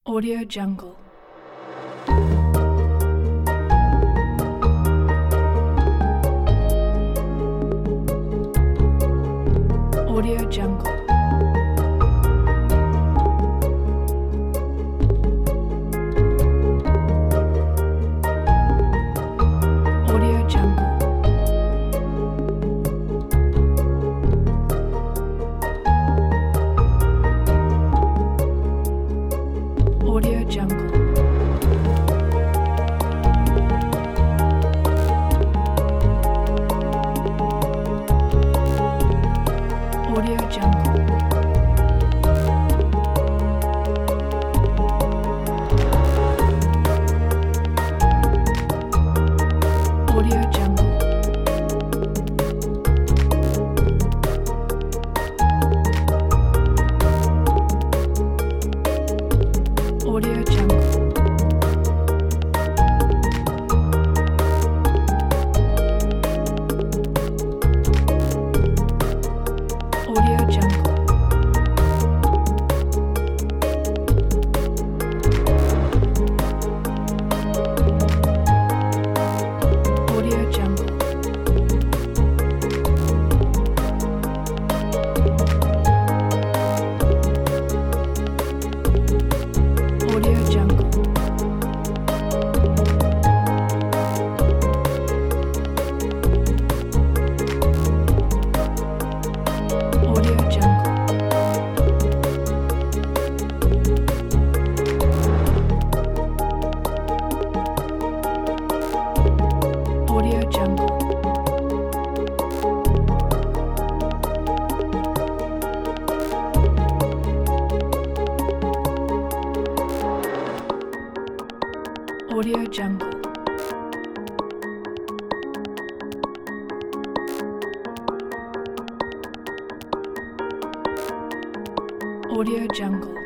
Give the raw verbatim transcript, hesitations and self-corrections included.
Audio Jungle. Audio Jungle. Audio Jungle. Audio Jungle. Audio Jungle. Audio Jungle. Audio Jungle. Audio Jungle. Audio Jungle. Audio Jungle. Audio Jungle. Audio Jungle. Audio Jungle. Audio Jungle.